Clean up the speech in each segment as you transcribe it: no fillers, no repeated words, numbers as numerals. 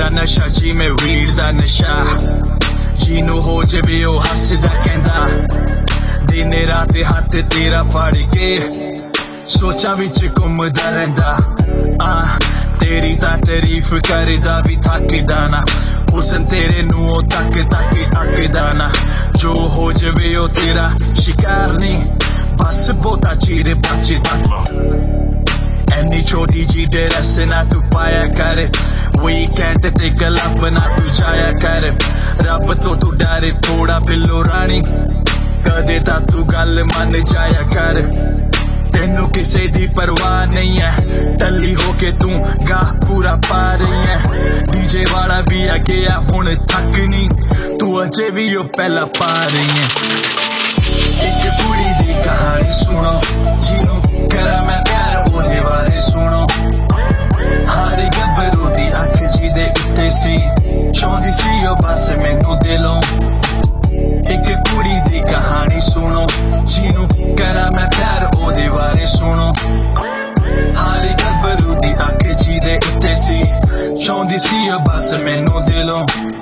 दा नशा जी मैं वीर दा नशा जीनू हो जावे ओ हसदा कहंदा दिन रात हाथ तेरा फाड़ के सोचा विच घुमदा रहिंदा तेरी ता तारीफ करदा भी थकदा ना हुसन तेरे नू तक तक अकदा ना जो हो जावे ओ तेरा शिकार नहीं बस बहुता चीर बच तक एनी छोटी जी ड्रेस ना तू पाया कर वीकेंड ते गलब ना तू जाया कर रब तो तू डरे थोड़ा बिल्लो रानी कदे ता तू गल मन जाया कर तेनू किसे दी परवाह नहीं है टल्ली होके तू गा पूरा पा रही है डीजे वाला भी आ गया हुण थक नहीं तू अजे भी ओ पहला पा रही है एक कुड़ी दी कहानी सुनो जीनू करा मैं प्यार ओदे बारे सुनो हर गब्बरू दी अख जी दे उत्ते सी चाहंदी सी ओ बस मैनू दिलों एक कुड़ी दी कहानी सुनो जीनू करा मैं प्यार ओदे बारे सुनो हर गब्बरू दी अख जी दे उत्ते सी चाहंदी सी ओ बस मैनू दिलों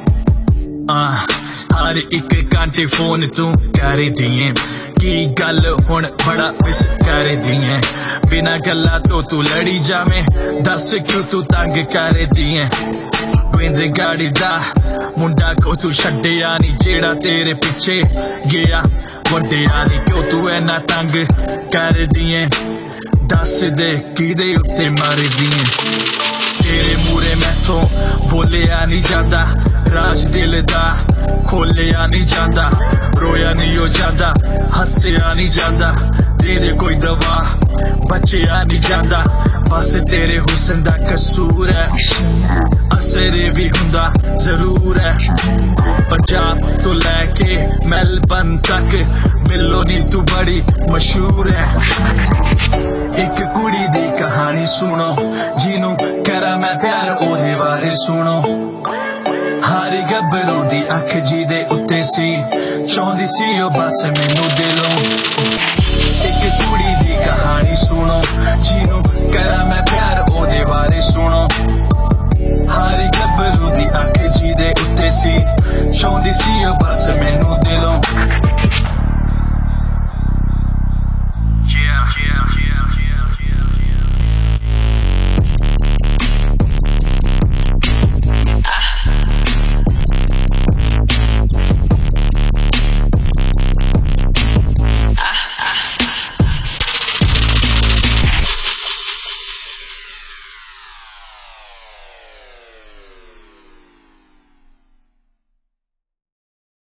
हर एक घंटे फोन तू कर दिए की गल हुण बड़ा मिस कर दिए बिना गल्ला तो तू लड़ी जावे दस क्यों तू तंग कर दिए बिंद गाड़ी दा मुंडा को तू छड्डिया नी जेड़ा तेरे पिछे गया वड्डिया नी क्यों तू इन्ना तंग कर दिए दस दे किदे उत्ते मार दिए तेरे मूरे मैथों बोलिया नहीं जाता राज दिल दा खोलिया नहीं जाता रोया नहीं हो जाता हसिया नहीं जाता दे दे कोई दवा बचिया नहीं जाता बस तेरे हुस्न दा कसूर है असर भी हुंदा जरूर है पंजाब तो लैके मेलबर्न तक बिल्लो नी तू बड़ी मशहूर है एक कुड़ी दी कहानी सुनो जीनू करा मैं प्यार ओदे बारे सुनो हर गब्बरू दी अख जी दे उत्ते सी चाहंदी सी ओ बस मैनू दिलों एक कुड़ी दी कहानी सुनो जीनू करा